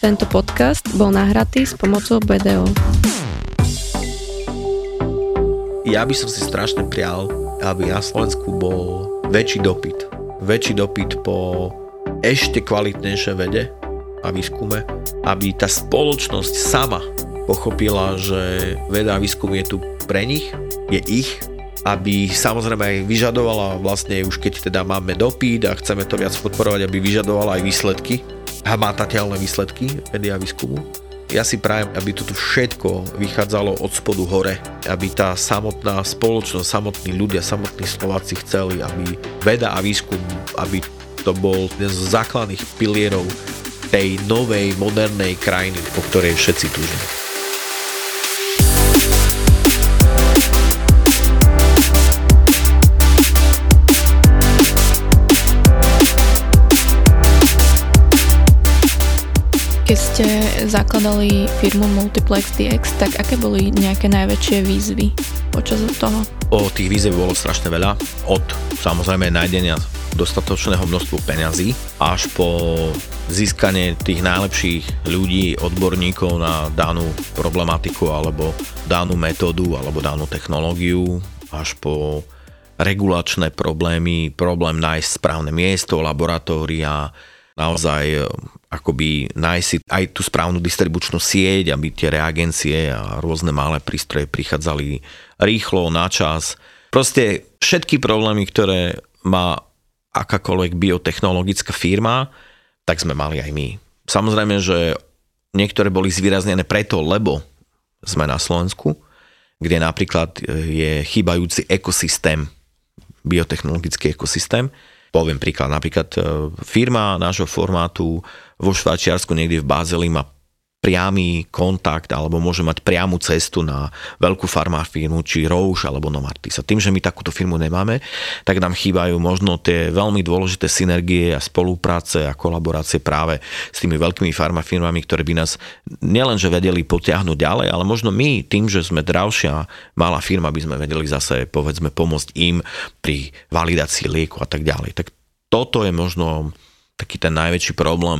Tento podcast bol nahratý s pomocou BDO. Ja by som si strašne prial, aby na Slovensku bol väčší dopyt. Väčší dopyt po ešte kvalitnejšej vede a výskume. Aby tá spoločnosť sama pochopila, že veda a výskum je tu pre nich, je ich. Aby samozrejme aj vyžadovala, vlastne už keď teda máme dopyt a chceme to viac podporovať, aby vyžadovala aj výsledky, hmatateľné výsledky vedy a výskumu. Ja si prajem, aby toto všetko vychádzalo od spodu hore, aby tá samotná spoločnosť, samotní ľudia, samotní Slováci chceli, aby veda a výskum, aby to bol jeden z základných pilierov tej novej, modernej krajiny, po ktorej všetci túžime. Keď ste zakladali firmu Multiplex DX, tak aké boli nejaké najväčšie výzvy počas toho? Tých výziev bolo strašne veľa. Od samozrejme nájdenia dostatočného množstva peňazí až po získanie tých najlepších ľudí, odborníkov na danú problematiku alebo danú metódu alebo danú technológiu, až po regulačné problémy, problém nájsť správne miesto, laboratória, naozaj akoby nájsť si aj tú správnu distribučnú sieť, aby tie reagencie a rôzne malé prístroje prichádzali rýchlo, na čas. Proste všetky problémy, ktoré má akákoľvek biotechnologická firma, tak sme mali aj my. Samozrejme, že niektoré boli zvýraznené preto, lebo sme na Slovensku, kde napríklad je chýbajúci ekosystém, biotechnologický ekosystém. Poviem príklad, napríklad firma nášho formátu vo Švajčiarsku niekde v Bázeli má priamy kontakt alebo môže mať priamu cestu na veľkú farmafirmu, či Roche alebo Novartis. A tým, že my takúto firmu nemáme, tak nám chýbajú možno tie veľmi dôležité synergie a spolupráce a kolaborácie práve s tými veľkými farmafirmami, ktoré by nás nielenže vedeli potiahnuť ďalej, ale možno my, tým, že sme dravšia malá firma, by sme vedeli zase, povedzme, pomôcť im pri validácii lieku a tak ďalej. Tak toto je možno taký ten najväčší problém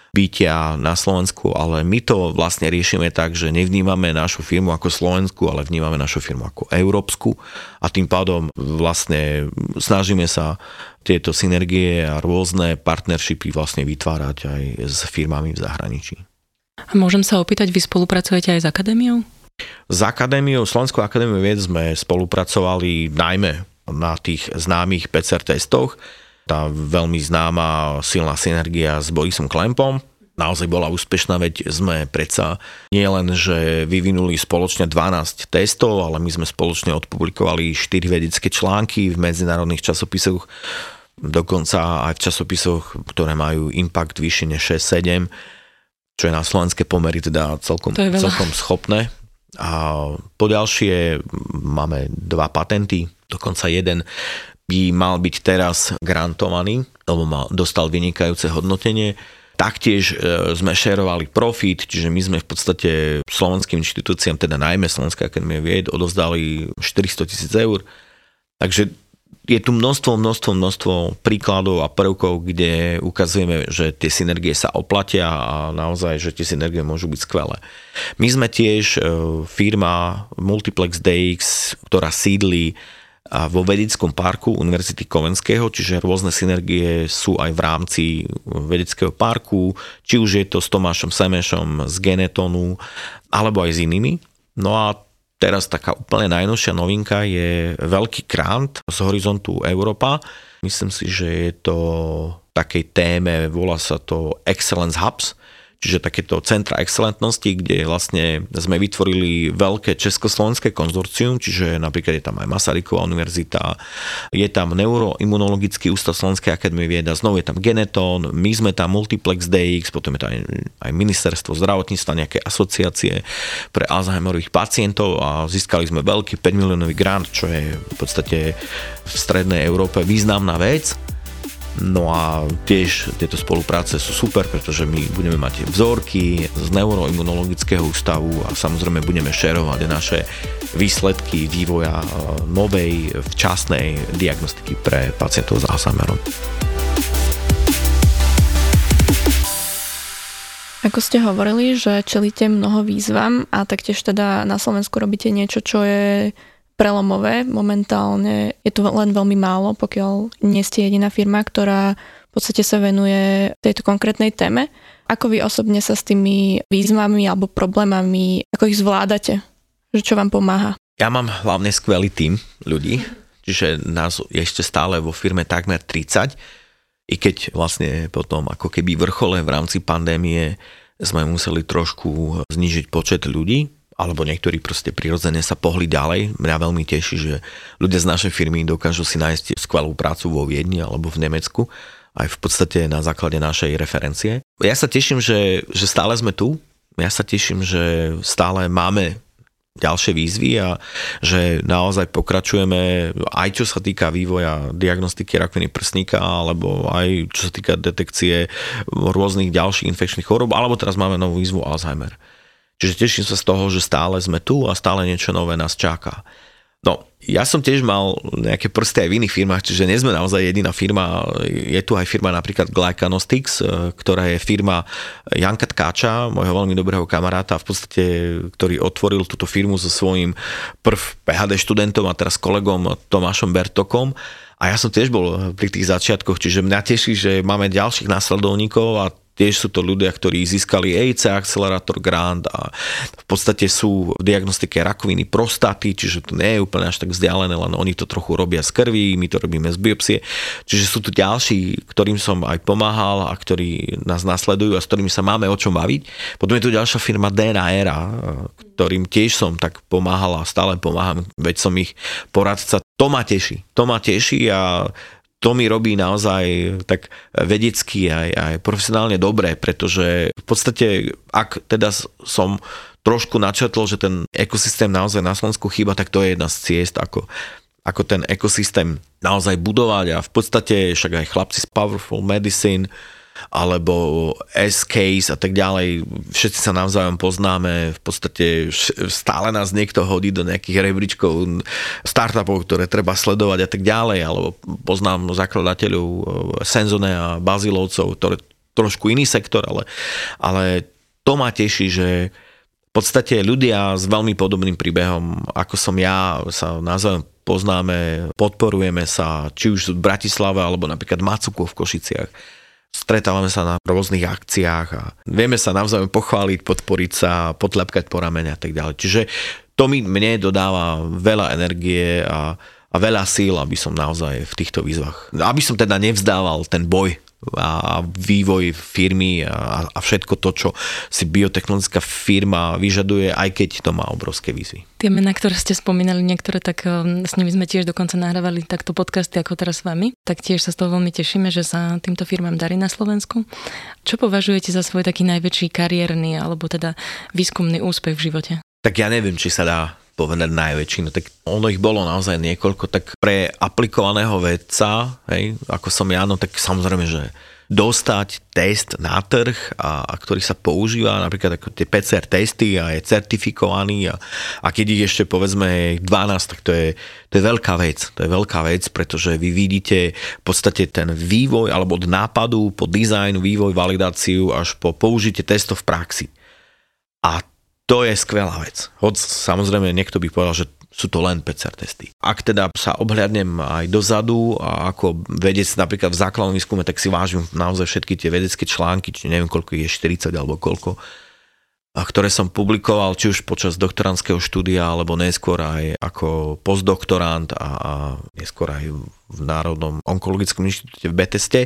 bytia na Slovensku, ale my to vlastne riešime tak, že nevnímame našu firmu ako slovenskú, ale vnímame našu firmu ako európsku a tým pádom vlastne snažíme sa tieto synergie a rôzne partnershipy vlastne vytvárať aj s firmami v zahraničí. A môžem sa opýtať, vy spolupracujete aj s akadémiou? S akadémiou, Slovenskou akadémiou vied sme spolupracovali najmä na tých známych PCR testoch. Tá veľmi známa silná synergia s Borisom Klempom naozaj bola úspešná, veď sme predsa nie len, že vyvinuli spoločne 12 testov, ale my sme spoločne odpublikovali 4 vedecké články v medzinárodných časopisoch, dokonca aj v časopisoch, ktoré majú impact vyššie než 6-7, čo je na slovenské pomery teda celkom schopné. A poďalšie máme 2 patenty, dokonca jeden by mal byť teraz grantovaný, lebo dostal vynikajúce hodnotenie. Taktiež sme šerovali profit, čiže my sme v podstate slovenským inštitúciám, teda najmä Slovenská akadémia vied, odovzdali 400 000 eur. Takže je tu množstvo príkladov a prvkov, kde ukazujeme, že tie synergie sa oplatia a naozaj, že tie synergie môžu byť skvelé. My sme tiež firma Multiplex DX, ktorá sídli a vo vedeckom parku Univerzity Komenského, čiže rôzne synergie sú aj v rámci vedeckého parku, či už je to s Tomášom Semešom z Genetonu, alebo aj s inými. No a teraz taká úplne najnovšia novinka je veľký grant z Horizontu Európa. Myslím si, že je to takej téme, volá sa to Excellence Hubs, čiže takéto centra excelentnosti, kde vlastne sme vytvorili veľké československé konzorcium, čiže napríklad je tam aj Masaryková univerzita, je tam Neuroimunologický ústav Slovenskej akadémie vied, znovu je tam Geneton, my sme tam Multiplex DX, potom je tam aj ministerstvo zdravotníctva, nejaké asociácie pre Alzheimerových pacientov a získali sme veľký 5 miliónový grant, čo je v podstate v strednej Európe významná vec. No a tiež tieto spolupráce sú super, pretože my budeme mať vzorky z Neuroimunologického ústavu a samozrejme budeme šerovať naše výsledky vývoja novej včasnej diagnostiky pre pacientov s Alzheimerom. Ako ste hovorili, že čelíte mnoho výzvam a taktiež teda na Slovensku robíte niečo, čo je prelomové. Momentálne je to len veľmi málo, pokiaľ nie ste jediná firma, ktorá v podstate sa venuje tejto konkrétnej téme. Ako vy osobne sa s tými výzvami alebo problémami, ako ich zvládate? Že čo vám pomáha? Ja mám hlavne skvelý tím ľudí, čiže nás je ešte stále vo firme takmer 30. I keď vlastne potom ako keby vrchole v rámci pandémie sme museli trošku znížiť počet ľudí, alebo niektorí proste prirodzene sa pohli ďalej. Mňa veľmi teší, že ľudia z našej firmy dokážu si nájsť skvelú prácu vo Viedni alebo v Nemecku, aj v podstate na základe našej referencie. Ja sa teším, že stále sme tu. Ja sa teším, že stále máme ďalšie výzvy a že naozaj pokračujeme aj čo sa týka vývoja diagnostiky rakoviny prsníka alebo aj čo sa týka detekcie rôznych ďalších infekčných chorôb, alebo teraz máme novú výzvu Alzheimer. Čiže teším sa z toho, že stále sme tu a stále niečo nové nás čaká. No, ja som tiež mal nejaké prsty aj v iných firmách, čiže nie sme naozaj jediná firma. Je tu aj firma napríklad Glycanostics, ktorá je firma Janka Tkáča, môjho veľmi dobrého kamaráta, v podstate, ktorý otvoril túto firmu so svojím PhD študentom a teraz kolegom Tomášom Bertokom. A ja som tiež bol pri tých začiatkoch, čiže mňa teší, že máme ďalších následovníkov a tiež sú to ľudia, ktorí získali EIC Accelerator Grant a v podstate sú v diagnostike rakoviny prostaty, čiže to nie je úplne až tak vzdialené, len oni to trochu robia z krvi, my to robíme z biopsie. Čiže sú tu ďalší, ktorým som aj pomáhal a ktorí nás nasledujú a s ktorými sa máme o čom baviť. Potom je tu ďalšia firma DNA Era, ktorým tiež som tak pomáhal a stále pomáham, veď som ich poradca. To ma teší a to mi robí naozaj tak vedecky aj profesionálne dobre, pretože v podstate, ak teda som trošku načrtol, že ten ekosystém naozaj na Slovensku chýba, tak to je jedna z ciest, ako ten ekosystém naozaj budovať a v podstate však aj chlapci z Powerful Medicine alebo S-Case a tak ďalej, všetci sa navzájom poznáme, v podstate stále nás niekto hodí do nejakých rebríčkov startupov, ktoré treba sledovať a tak ďalej, alebo poznám zakladateľov Senzone a Bazilovcov, ktoré trošku iný sektor, ale to ma teší, že v podstate ľudia s veľmi podobným príbehom, ako som ja, sa navzájom poznáme, podporujeme sa, či už v Bratislave, alebo napríklad Macuku v Košiciach. Stretávame sa na rôznych akciách a vieme sa navzájom pochváliť, podporiť sa, potľapkať po ramene a tak ďalej. Čiže to mne dodáva veľa energie a veľa síl, aby som naozaj v týchto výzvach, aby som teda nevzdával ten boj a vývoj firmy a všetko to, čo si biotechnologická firma vyžaduje, aj keď to má obrovské výzvy. Tie mená, ktoré ste spomínali, niektoré, tak s nimi sme tiež dokonca nahrávali takto podcasty ako teraz s vami, tak tiež sa z toho veľmi tešíme, že sa týmto firmám darí na Slovensku. Čo považujete za svoj taký najväčší kariérny alebo teda výskumný úspech v živote? Tak ja neviem, či sa dá povedať najväčší, no tak ono ich bolo naozaj niekoľko, tak pre aplikovaného vedca, hej, ako som ja, no tak samozrejme, že dostať test na trh a ktorý sa používa, napríklad ako tie PCR testy a je certifikovaný a keď ich ešte povedzme 12, tak to je veľká vec. To je veľká vec, pretože vy vidíte v podstate ten vývoj alebo od nápadu po dizajn, vývoj, validáciu až po použitie testov v praxi. A to je skvelá vec. Hoď samozrejme niekto by povedal, že sú to len PCR testy. Ak teda sa obhľadnem aj dozadu a ako vedec napríklad v základnom výskume, tak si vážim naozaj všetky tie vedecké články, či neviem koľko je 40 alebo koľko, ktoré som publikoval, či už počas doktorandského štúdia, alebo neskôr aj ako postdoktorant a neskôr aj v Národnom onkologickom inštitúte v Beteste.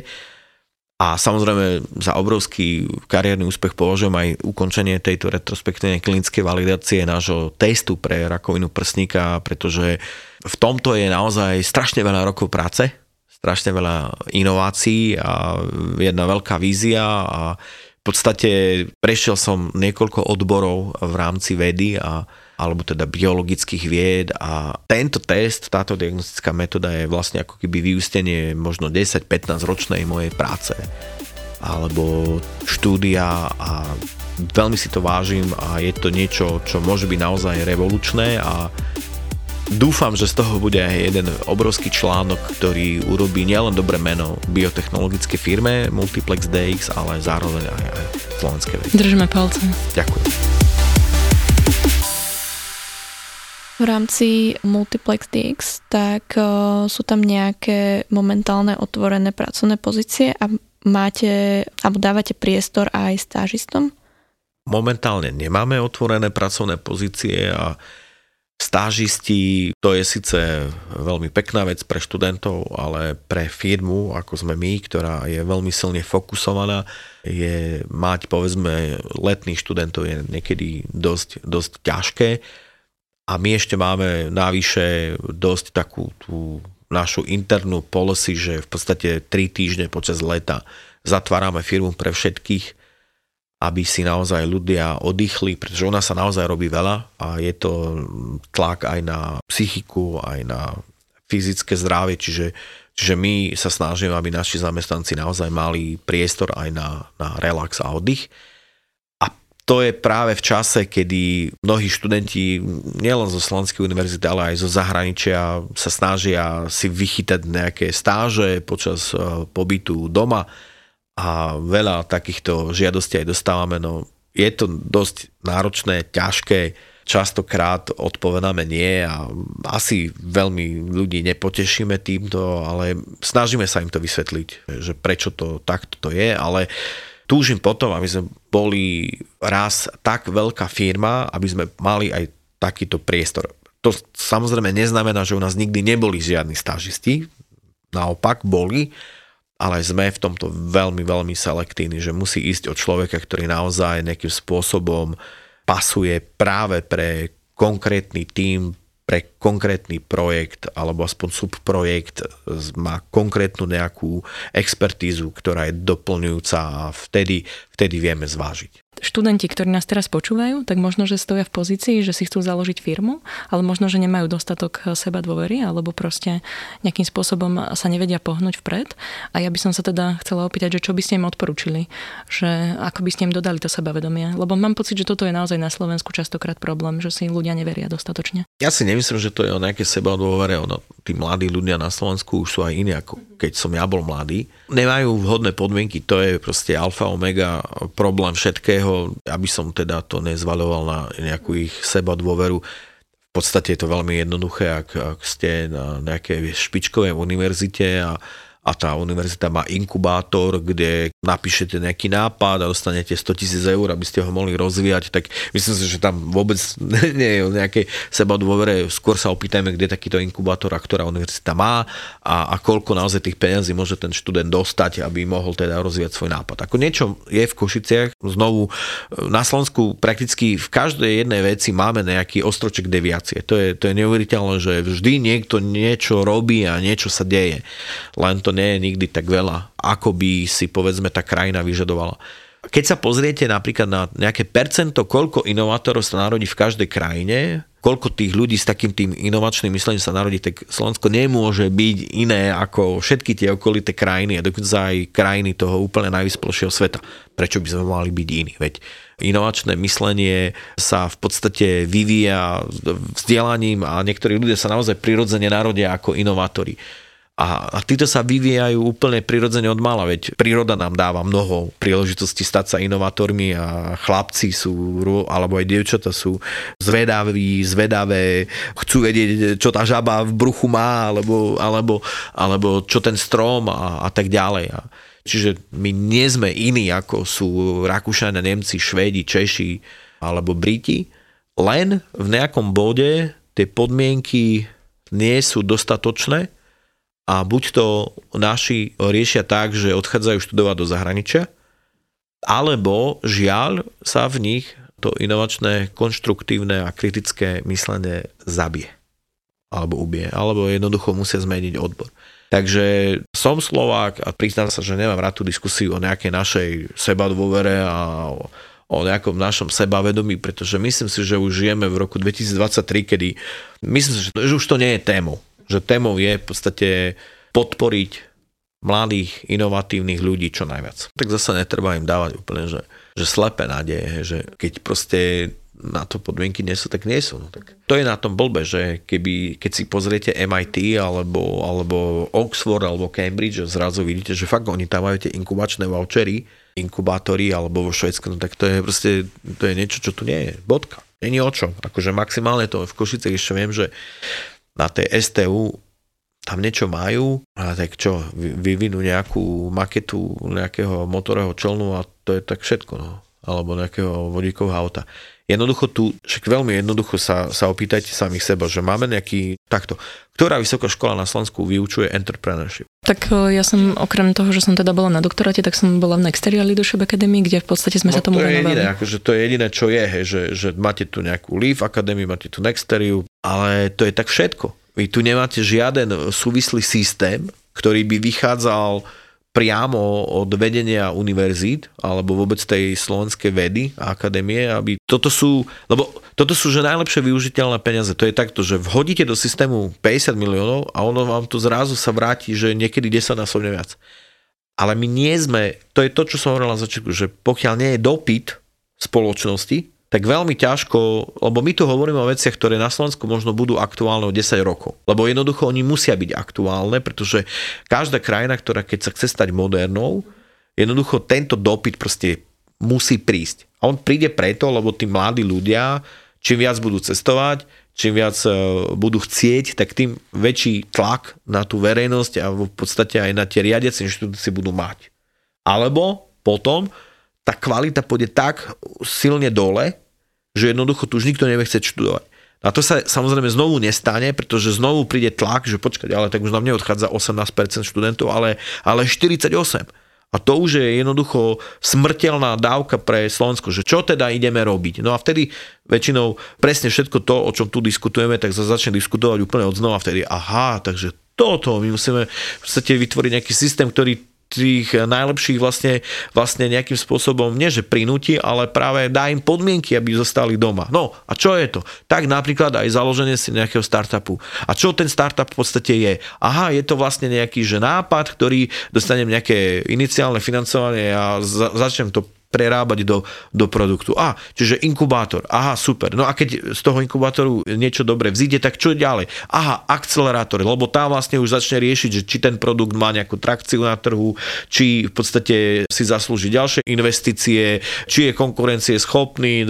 A samozrejme za obrovský kariérny úspech považujem aj ukončenie tejto retrospektívnej klinickej validácie nášho testu pre rakovinu prsníka, pretože v tomto je naozaj strašne veľa rokov práce, strašne veľa inovácií a jedna veľká vízia a v podstate prešiel som niekoľko odborov v rámci vedy alebo teda biologických vied a tento test, táto diagnostická metóda je vlastne ako keby vyústenie možno 10-15 ročnej mojej práce alebo štúdia a veľmi si to vážim a je to niečo, čo môže byť naozaj revolučné a Dúfam, že z toho bude aj jeden obrovský článok, ktorý urobí nielen dobré meno biotechnologické firme Multiplex DX, ale zároveň aj slovenské veci. Držíme palce. Ďakujem. V rámci Multiplex DX, tak sú tam nejaké momentálne otvorené pracovné pozície a máte, alebo dávate priestor aj stážistom? Momentálne nemáme otvorené pracovné pozície a stážisti, to je síce veľmi pekná vec pre študentov, ale pre firmu, ako sme my, ktorá je veľmi silne fokusovaná, je mať, povedzme, letných študentov je niekedy dosť ťažké. A my ešte máme navyše dosť takú tú našu internú policy, že v podstate 3 týždne počas leta zatvárame firmu pre všetkých, aby si naozaj ľudia oddychli, pretože u nás sa naozaj robí veľa a je to tlak aj na psychiku, aj na fyzické zdravie, čiže my sa snažíme, aby naši zamestnanci naozaj mali priestor aj na relax a oddych. To je práve v čase, kedy mnohí študenti, nielen zo Slovenskej univerzity, ale aj zo zahraničia sa snažia si vychytať nejaké stáže počas pobytu doma a veľa takýchto žiadostí aj dostávame. No, je to dosť náročné, ťažké, častokrát odpovedáme nie a asi veľmi ľudí nepotešíme týmto, ale snažíme sa im to vysvetliť, že prečo to takto to je, ale túžim potom, aby sme boli raz tak veľká firma, aby sme mali aj takýto priestor. To samozrejme neznamená, že u nás nikdy neboli žiadni stážisti, naopak boli, ale sme v tomto veľmi, veľmi selektívni, že musí ísť od človeka, ktorý naozaj nejakým spôsobom pasuje práve pre konkrétny tím, pre konkrétny projekt alebo aspoň subprojekt, má konkrétnu nejakú expertízu, ktorá je doplňujúca a vtedy vieme zvážiť. Študenti, ktorí nás teraz počúvajú, tak možno, že stoja v pozícii, že si chcú založiť firmu, ale možno, že nemajú dostatok seba dôvery alebo proste nejakým spôsobom sa nevedia pohnúť vpred. A ja by som sa teda chcela opýtať, že čo by ste im odporúčili, že ako by ste im dodali to sebavedomie, lebo mám pocit, že toto je naozaj na Slovensku častokrát problém, že si ľudia neveria dostatočne. Ja si nemyslím, že to je o nejaké sebadôvere, tí mladí ľudia na Slovensku už sú aj iní, ako keď som ja bol mladý. Nemajú vhodné podmienky, to je proste alfa omega problém všetkého. Aby som teda to nezvaľoval na nejakú ich sebadôveru. V podstate je to veľmi jednoduché, ak ste na nejakej špičkovej univerzite a tá univerzita má inkubátor, kde napíšete nejaký nápad a dostanete 100 000 eur, aby ste ho mohli rozvíjať, tak myslím si, že tam vôbec nie je o nejakej sebadôvere. Skôr sa opýtajme, kde takýto inkubátor a ktorá univerzita má a koľko naozaj tých peniazí môže ten študent dostať, aby mohol teda rozvíjať svoj nápad. Ako niečo je v Košiciach, znovu na Slovensku prakticky v každej jednej veci máme nejaký ostroček deviácie. To je neuveriteľné, že vždy niekto niečo robí a niečo sa deje. Len to nie je nikdy tak veľa, ako by si povedzme tá krajina vyžadovala. Keď sa pozriete napríklad na nejaké percento, koľko inovátorov sa narodí v každej krajine, koľko tých ľudí s takým tým inovačným myslením sa narodí, tak Slovensko nemôže byť iné ako všetky tie okolité krajiny a dokonca aj krajiny toho úplne najvyspelšieho sveta. Prečo by sme mali byť iní? Veď inovačné myslenie sa v podstate vyvíja vzdelaním a niektorí ľudia sa naozaj prirodzene narodia ako inovátori. A títo sa vyvíjajú úplne prirodzene od mala, veď príroda nám dáva mnoho príležitostí stať sa inovátormi a chlapci sú, alebo aj dievčatá sú zvedavé, chcú vedieť, čo tá žaba v bruchu má, alebo čo ten strom a tak ďalej. Čiže my nie sme iní, ako sú Rakúšania, Nemci, Švédi, Češi alebo Briti, len v nejakom bode tie podmienky nie sú dostatočné a buď to naši riešia tak, že odchádzajú študovať do zahraničia, alebo žiaľ sa v nich to inovačné, konštruktívne a kritické myslenie zabije. Alebo ubije. Alebo jednoducho musia zmeniť odbor. Takže som Slovák a priznám sa, že nemám rád tú diskusiu o nejakej našej sebadôvere a o nejakom našom sebavedomí, pretože myslím si, že už žijeme v roku 2023, kedy myslím si, že už to nie je témou. Že témou je v podstate podporiť mladých, inovatívnych ľudí čo najviac. Tak zase netreba im dávať úplne, že slepé nádeje, že keď proste na to podmienky nie sú, tak nie sú. No, tak to je na tom blbe, že keď si pozriete MIT alebo Oxford alebo Cambridge, zrazu vidíte, že fakt oni tam majú tie inkubačné vouchery, inkubátory alebo vo Švédsku, no tak to je proste, to je niečo, čo tu nie je. Bodka. Není o čom. Akože maximálne to v Košicech ešte viem, že na tej STU tam niečo majú, a tak čo, vyvinú nejakú maketu nejakého motorového člnu a to je tak všetko, no. Alebo nejakého vodíkového auta. Jednoducho tu, však veľmi jednoducho sa opýtajte samých seba, že máme nejaký takto. Ktorá vysoká škola na Slovensku vyučuje entrepreneurship? Tak ja som, okrem toho, že som teda bola na doktoráte, tak som bola v Nexteria Leadership Academy, kde v podstate sme sa tomu venovali. To je jediné, čo je, že máte tu nejakú Leaf Academy, máte tu Nexteriu, ale to je tak všetko. Vy tu nemáte žiaden súvislý systém, ktorý by vychádzal priamo od vedenia univerzít alebo vôbec tej slovenskej vedy a akadémie, aby toto sú že najlepšie využiteľné peniaze. To je takto, že vhodíte do systému 50 miliónov a ono vám tu zrazu sa vráti, že niekedy 10-násobne viac. Ale my nie sme, to je to, čo som hovoril na začiatku, že pokiaľ nie je dopyt spoločnosti, tak veľmi ťažko, lebo my tu hovoríme o veciach, ktoré na Slovensku možno budú aktuálne o 10 rokov. Lebo jednoducho oni musia byť aktuálne, pretože každá krajina, ktorá keď sa chce stať modernou, jednoducho tento dopyt proste musí prísť. A on príde preto, lebo tí mladí ľudia, čím viac budú cestovať, čím viac budú chcieť, tak tým väčší tlak na tú verejnosť a v podstate aj na tie riadiace inštitúcie budú mať. Alebo potom tá kvalita pôjde tak silne dole, že jednoducho tu už nikto nevie chcieť študovať. A to sa samozrejme znovu nestane, pretože znovu príde tlak, že počkať, ale tak už nám neodchádza 18% študentov, ale 48%. A to už je jednoducho smrteľná dávka pre Slovensko, že čo teda ideme robiť. No a vtedy väčšinou presne všetko to, o čom tu diskutujeme, tak sa začne diskutovať úplne od znova. Vtedy aha, takže toto, my musíme v podstate vytvoriť nejaký systém, ktorý tých najlepších vlastne nejakým spôsobom nie že prinúti, ale práve dá im podmienky, aby zostali doma. No a čo je to? Tak napríklad aj založenie si nejakého startupu. A čo ten startup v podstate je? Aha, je to vlastne nejaký že nápad, ktorý dostanem nejaké iniciálne financovanie a začnem to prerábať do produktu. Čiže inkubátor. Aha, super. No a keď z toho inkubátoru niečo dobre vzíde, tak čo ďalej? Aha, akcelerátor, lebo tam vlastne už začne riešiť, že či ten produkt má nejakú trakciu na trhu, či v podstate si zaslúži ďalšie investície, či je konkurencie schopný.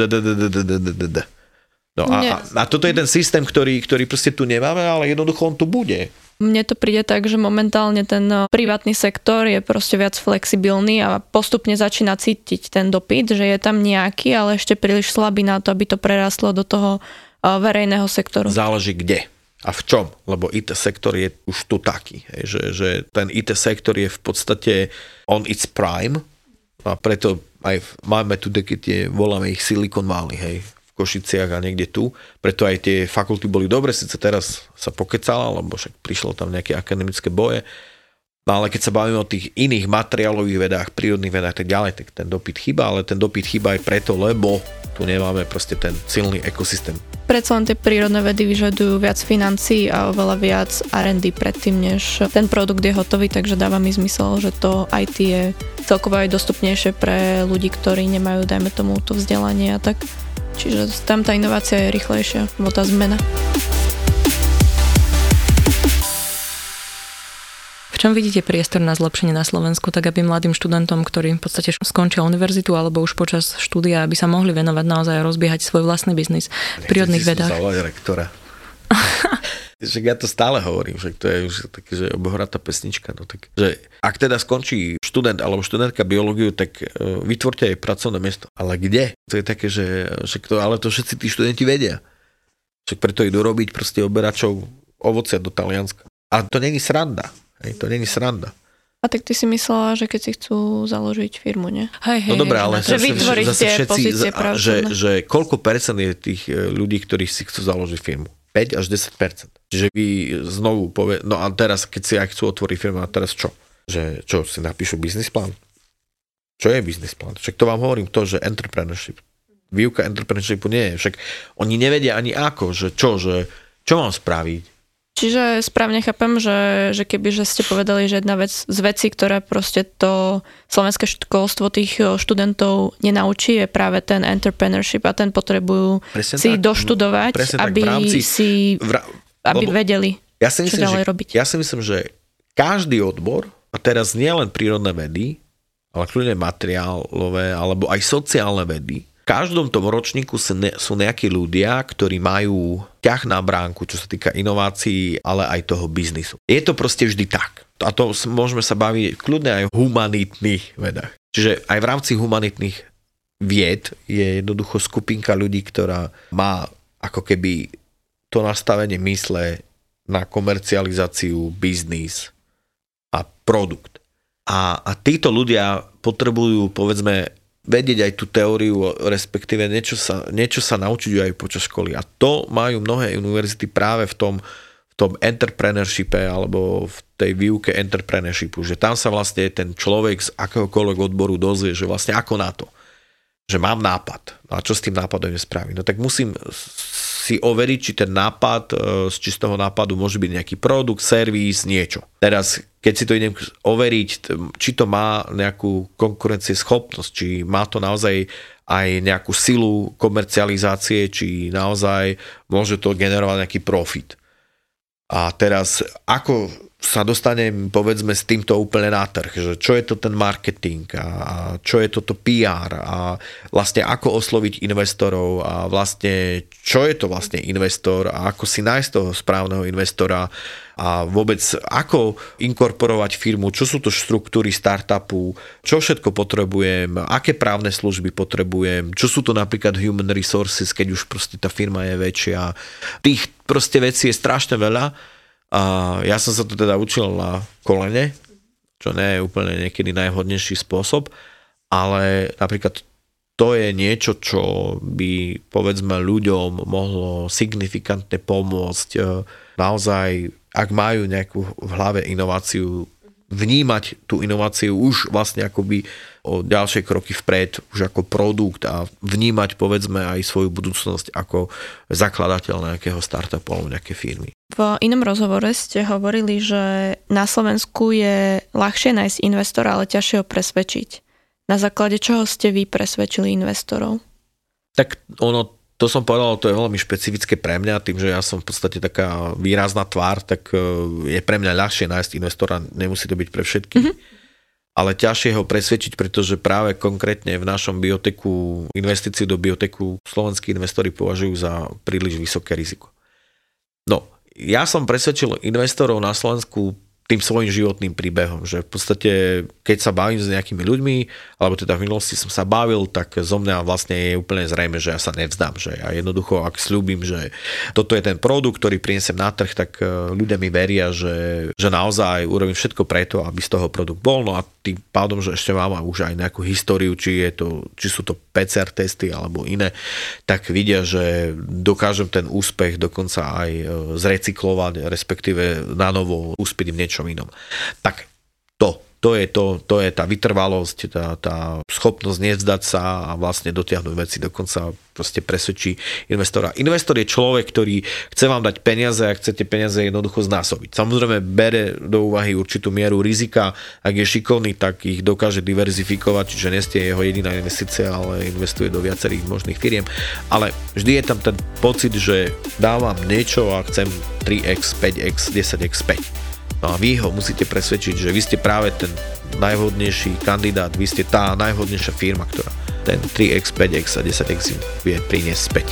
No a toto je ten systém, ktorý proste tu nemáme, ale jednoducho on tu bude. Mne to príde tak, že momentálne ten privátny sektor je proste viac flexibilný a postupne začína cítiť ten dopyt, že je tam nejaký, ale ešte príliš slabý na to, aby to prerastlo do toho verejného sektoru. Záleží kde a v čom, lebo IT sektor je už tu taký, že ten IT sektor je v podstate on its prime a preto aj máme tu tie, voláme ich Silicon Valley, hej, Košiciach a niekde tu. Preto aj tie fakulty boli dobre, síce teraz sa pokecala, lebo však prišlo tam nejaké akademické boje. No ale keď sa bavíme o tých iných materiálových vedách, prírodných vedách tak ďalej, tak ten dopyt chýba, ale ten dopyt chýba aj preto, lebo tu nemáme proste ten silný ekosystém. Predsa len tie prírodné vedy vyžadujú viac financií a oveľa viac R&D predtým, než ten produkt je hotový, takže dáva mi zmysel, že to IT je celkovo aj dostupnejšie pre ľudí, ktorí nemajú, dajme tomu, to vzdelanie a tak. Čiže tam tá inovácia je rýchlejšia, alebo tá zmena. V čom vidíte priestor na zlepšenie na Slovensku, tak aby mladým študentom, ktorí v podstate skončia univerzitu alebo už počas štúdia, aby sa mohli venovať naozaj a rozbiehať svoj vlastný biznis v prírodných vedách? Rektora. Však ja to stále hovorím, že to je už také, že obohratá pesnička. No tak, že ak teda skončí študent alebo študentka biológiu, tak vytvorte aj pracovné miesto. Ale kde? To je také, že ale to všetci tí študenti vedia. Však preto idú robiť proste oberačov ovocia do Talianska. A to není sranda. Hej, to není sranda. A tak ty si myslela, že keď si chcú založiť firmu, nie? Hej, no dobré, ale že vytvoriť tie pozície pracovné. Že koľko percent je tých ľudí, ktorí si chcú založiť firmu? 5 až 10%. Čiže vy znovu no a teraz, keď si aj chcú otvoriť firmu, a teraz čo? Že čo, si napíšu business plán? Čo je business plán? Však to vám hovorím to, že entrepreneurship. Výuka entrepreneurshipu nie je. Však oni nevedia ani ako, že čo mám spraviť? Čiže správne chápem, že kebyže ste povedali, že jedna vec z vecí, ktoré proste to slovenské školstvo tých študentov nenaučí, je práve ten entrepreneurship a ten potrebujú si doštudovať, aby vedeli, čo ďalej robiť. Ja si myslím, že každý odbor, a teraz nie len prírodné vedy, ale kľudne materiálové, alebo aj sociálne vedy, v každom tom ročníku sú nejakí ľudia, ktorí majú ťah na bránku, čo sa týka inovácií, ale aj toho biznisu. Je to proste vždy tak. A to môžeme sa baviť kľudne aj o humanitných vedách. Čiže aj v rámci humanitných vied je jednoducho skupinka ľudí, ktorá má ako keby to nastavenie mysle na komercializáciu, biznis a produkt. A títo ľudia potrebujú, povedzme, vedieť aj tú teóriu, respektíve niečo sa naučiť aj počas školy. A to majú mnohé univerzity práve v tom entrepreneurshipe alebo v tej výuke entrepreneurshipu, že tam sa vlastne ten človek z akéhokoľvek odboru dozvie, že vlastne ako na to. Že mám nápad. A čo s tým nápadom spraviť? No tak musím si overiť, či ten nápad, z čistého nápadu môže byť nejaký produkt, servis, niečo. Teraz, keď si to idem overiť, či to má nejakú konkurencieschopnosť, či má to naozaj aj nejakú silu komercializácie, či naozaj môže to generovať nejaký profit. A teraz, ako sa dostanem, povedzme, s týmto úplne na trh, že čo je to ten marketing a čo je toto PR a vlastne ako osloviť investorov a vlastne čo je to vlastne investor a ako si nájsť toho správneho investora a vôbec ako inkorporovať firmu, čo sú to štruktúry startupu, čo všetko potrebujem, aké právne služby potrebujem, čo sú to napríklad human resources, keď už proste tá firma je väčšia. Tých proste vecí je strašne veľa. A ja som sa to teda učil na kolene, čo nie je úplne niekedy najvhodnejší spôsob, ale napríklad to je niečo, čo by, povedzme, ľuďom mohlo signifikantne pomôcť naozaj, ak majú nejakú v hlave inováciu, vnímať tú inováciu už vlastne akoby o ďalšie kroky vpred, už ako produkt a vnímať, povedzme, aj svoju budúcnosť ako zakladateľ nejakého startupu alebo nejaké firmy. V inom rozhovore ste hovorili, že na Slovensku je ľahšie nájsť investora, ale ťažšie ho presvedčiť. Na základe čoho ste vy presvedčili investorov? Tak to som povedal, to je veľmi špecifické pre mňa, tým, že ja som v podstate taká výrazná tvár, tak je pre mňa ľahšie nájsť investora, nemusí to byť pre všetkých. Ale ťažšie ho presvedčiť, pretože práve konkrétne v našom bioteku, investíciu do bioteku slovenskí investori považujú za príliš vysoké riziko. No, ja som presvedčil investorov na Slovensku tým svojím životným príbehom, že v podstate, keď sa bavím s nejakými ľuďmi, alebo teda v minulosti som sa bavil, tak zo mňa vlastne je úplne zrejme, že ja sa nevzdám, že ja jednoducho, ak sľúbim, že toto je ten produkt, ktorý prinesem na trh, tak ľudia mi veria, že naozaj urobím všetko preto, aby z toho produkt bol, no a tým pádom, že ešte mám už aj nejakú históriu, či sú to PCR testy alebo iné, tak vidia, že dokážem ten úspech dokonca aj zrecyklovať, respektíve na novo uspieť v niečom inom. Tak to je tá vytrvalosť, tá schopnosť nevzdať sa a vlastne dotiahnuť veci, dokonca proste presvedčí investora. Investor je človek, ktorý chce vám dať peniaze a chcete peniaze jednoducho znásobiť. Samozrejme bere do úvahy určitú mieru rizika, ak je šikovný, tak ich dokáže diverzifikovať, čiže nie ste jeho jediná investícia, ale investuje do viacerých možných firiem. Ale vždy je tam ten pocit, že dávam niečo a chcem 3x, 5x, 10x späť. No a vy ho musíte presvedčiť, že vy ste práve ten najvhodnejší kandidát, vy ste tá najvhodnejšia firma, ktorá ten 3x, 5x a 10x vie priniesť späť.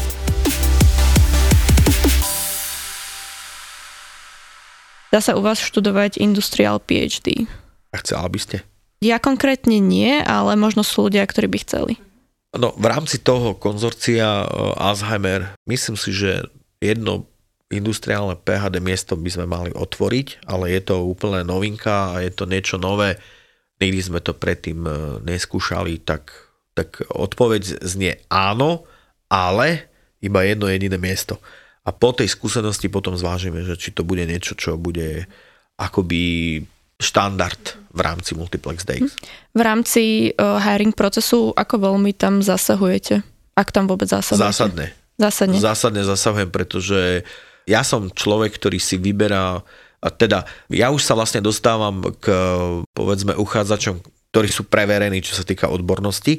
Dá sa u vás študovať industrial PhD? A chcela by ste? Ja konkrétne nie, ale možno sú ľudia, ktorí by chceli. No, v rámci toho konzorcia Alzheimer, myslím si, že jedno industriálne PhD miesto by sme mali otvoriť, ale je to úplne novinka a je to niečo nové. Nikdy sme to predtým neskúšali, tak odpoveď znie áno, ale iba jedno jediné miesto. A po tej skúsenosti potom zvážime, že či to bude niečo, čo bude akoby štandard v rámci Multiplex Days. V rámci hiring procesu, ako veľmi tam zasahujete? Ak tam vôbec zasahujete? Zásadne zasahujem, pretože Ja som človek, ktorý si vyberá, a teda ja už sa vlastne dostávam k, povedzme, uchádzačom, ktorí sú preverení, čo sa týka odbornosti.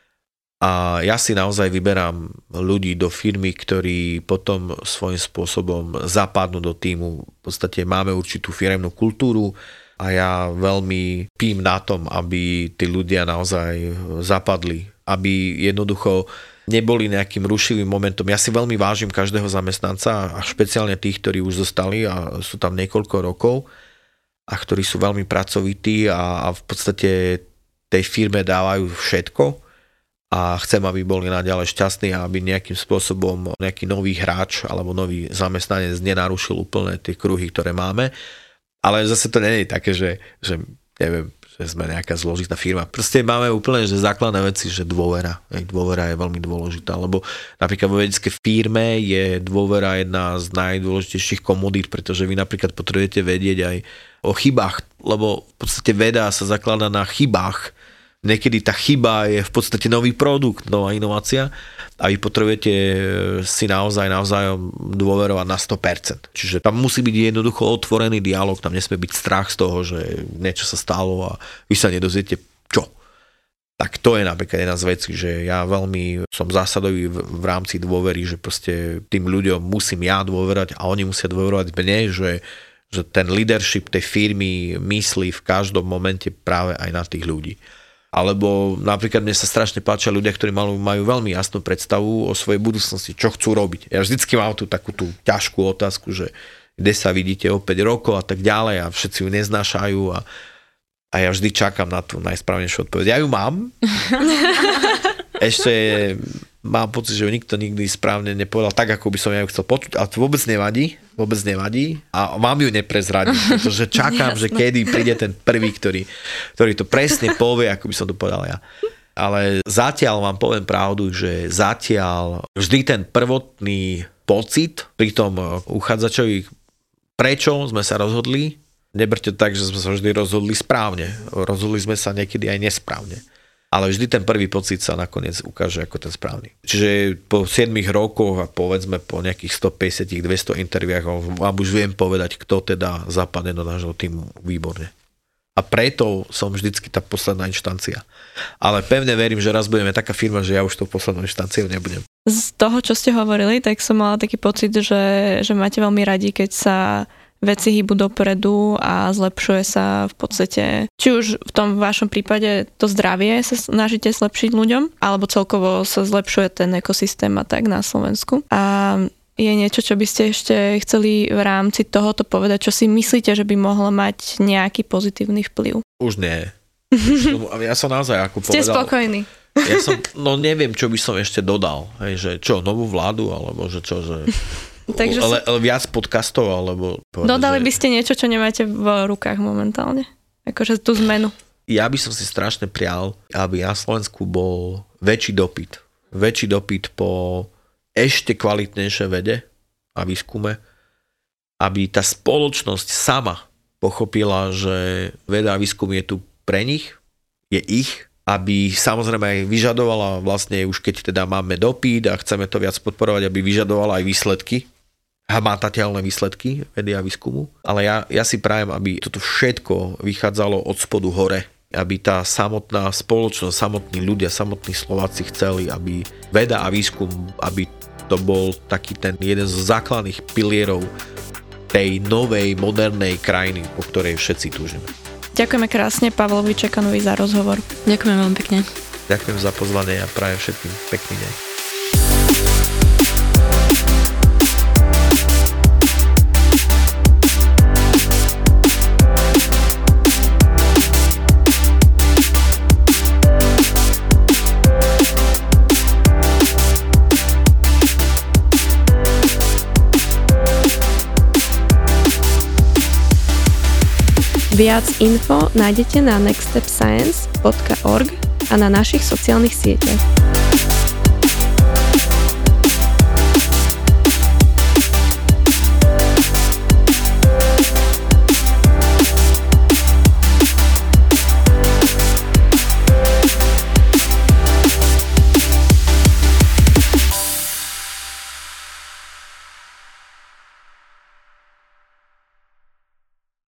A ja si naozaj vyberám ľudí do firmy, ktorí potom svojím spôsobom zapadnú do tímu. V podstate máme určitú firemnú kultúru a ja veľmi pím na tom, aby tí ľudia naozaj zapadli. Aby jednoducho neboli nejakým rušivým momentom. Ja si veľmi vážim každého zamestnanca a špeciálne tých, ktorí už zostali a sú tam niekoľko rokov a ktorí sú veľmi pracovití a v podstate tej firme dávajú všetko. A chcem, aby boli naďalej šťastní a aby nejakým spôsobom nejaký nový hráč alebo nový zamestnanec nenarušil úplne tie kruhy, ktoré máme. Ale zase to nie je také, že neviem, že sme nejaká zložitá firma. Proste máme úplne že základné veci, že dôvera. Dôvera je veľmi dôležitá, lebo napríklad vo vedeckej firme je dôvera jedna z najdôležitejších komodít, pretože vy napríklad potrebujete vedieť aj o chybách, lebo v podstate veda sa zakladá na chybách. Niekedy tá chyba je v podstate nový produkt, nová inovácia a vy potrebujete si naozaj navzájom dôverovať na 100%. Čiže tam musí byť jednoducho otvorený dialog, tam nesmie byť strach z toho, že niečo sa stalo a vy sa nedozviete čo. Tak to je napríklad jedna z vecí, že ja veľmi som zásadový v rámci dôvery, že proste tým ľuďom musím ja dôverať a oni musia dôverovať mne, že ten leadership tej firmy myslí v každom momente práve aj na tých ľudí. Alebo napríklad mne sa strašne páčia ľudia, ktorí majú veľmi jasnú predstavu o svojej budúcnosti, čo chcú robiť. Ja vždycky mám tú takú tú ťažkú otázku, že kde sa vidíte o 5 rokov a tak ďalej a všetci ju neznášajú a ja vždy čakám na tú najsprávnejšiu odpoveď. Ja ju mám. Ešte mám pocit, že ju nikto nikdy správne nepovedal tak, ako by som ja ju chcel počuť, ale to vôbec nevadí a mám ju neprezradiť, pretože čakám, že kedy príde ten prvý, ktorý to presne povie, ako by som to povedal ja. Ale zatiaľ vám poviem pravdu, že zatiaľ vždy ten prvotný pocit pri tom uchádzačovi, prečo sme sa rozhodli, neberte tak, že sme sa vždy rozhodli správne. Rozhodli sme sa niekedy aj nesprávne. Ale vždy ten prvý pocit sa nakoniec ukáže ako ten správny. Čiže po 7 rokoch a povedzme po nejakých 150-200 interviách vám už viem povedať, kto teda zapadne do nášho týmu výborne. A preto som vždycky tá posledná inštancia. Ale pevne verím, že raz budeme taká firma, že ja už tou poslednou inštanciou nebudem. Z toho, čo ste hovorili, tak som mala taký pocit, že máte veľmi radi, keď sa veci hýbu dopredu a zlepšuje sa v podstate, či už v tom vašom prípade to zdravie sa snažíte zlepšiť ľuďom, alebo celkovo sa zlepšuje ten ekosystém a tak na Slovensku. A je niečo, čo by ste ešte chceli v rámci tohoto povedať, čo si myslíte, že by mohlo mať nejaký pozitívny vplyv? Už nie. Ja som naozaj ako povedal... Ste spokojní. Ja som, neviem, čo by som ešte dodal. Hej, že čo, novú vládu, alebo že čo, že... Takže ale viac podcastov, alebo... Dodali by ste niečo, čo nemáte v rukách momentálne? Akože tú zmenu. Ja by som si strašne prial, aby na Slovensku bol väčší dopyt. Väčší dopyt po ešte kvalitnejšej vede a výskume. Aby tá spoločnosť sama pochopila, že veda a výskum je tu pre nich, je ich, aby samozrejme aj vyžadovala vlastne už keď teda máme dopyt a chceme to viac podporovať, aby vyžadovala aj výsledky, hmatateľné výsledky vedy a výskumu. Ale ja si prajem, aby toto všetko vychádzalo od spodu hore. Aby tá samotná spoločnosť, samotní ľudia, samotní Slováci chceli, aby veda a výskum, aby to bol taký ten jeden z základných pilierov tej novej, modernej krajiny, po ktorej všetci túžime. Ďakujeme krásne Pavlovi Čekanovi za rozhovor. Ďakujem veľmi pekne. Ďakujem za pozvanie a prajem všetkým pekný deň. Viac info nájdete na nextstepscience.org a na našich sociálnych sieťach.